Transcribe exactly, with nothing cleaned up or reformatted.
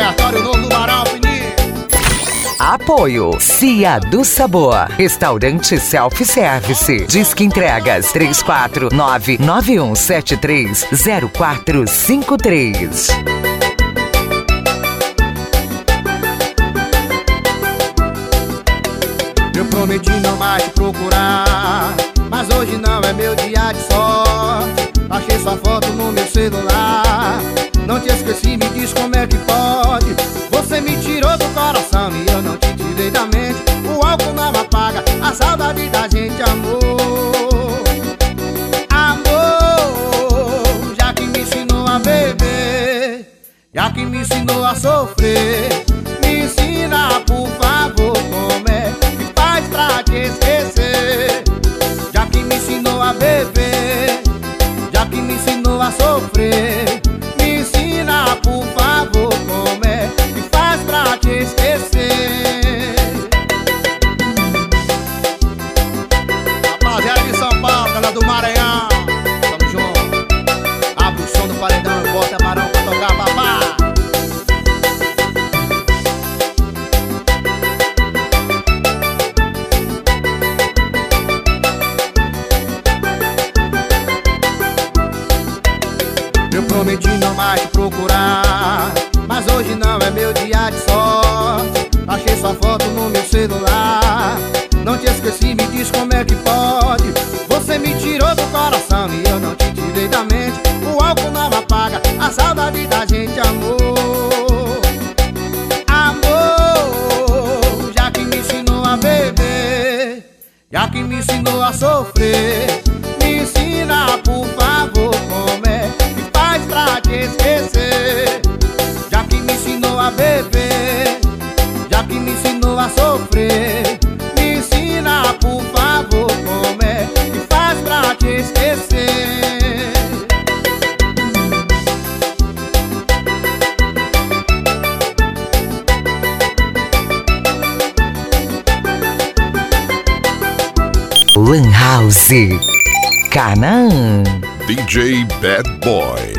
repertório novo do Barão Fininho. Apoio Cia do Sabor, restaurante self-service. Disque entregas três quatro nove nove um sete três zero quatro cinco três. Eu prometi não mais te procurar, mas hoje não é meu dia de sorte. Achei sua foto no meu celular, não te esqueci, me diz como é que pode. Você me tirou do coração e eu não te tirei da mente. O álcool não apaga a saudade da gente, amor. Amor, já que me ensinou a beber, já que me ensinou a sofrer, me ensina, por favor, como é que faz pra te esquecer. Já que me ensinou a beber, já que me ensinou a sofrer, me ensina, por favor, como é que faz pra te esquecer. Rapaziada de São Paulo, galera do Maranhão, tamo junto. Abre o som do paredão e bota Barão pra tocar, papá. Eu prometi não mais te procurar, mas hoje não é meu dia de sorte. Achei sua foto no meu celular, não te esqueci, me diz como é que pode. Você me tirou do coração e eu não te tirei da mente. O álcool não apaga a saudade da gente, amor. Amor, já que me ensinou a beber, já que me ensinou a sofrer, me ensina, por favor, como é que faz pra te esquecer. Já que me ensinou a beber, já que me ensinou a sofrer, me ensina, por favor, como é que faz pra te esquecer. Lan House Canaã. D J Bad Boy.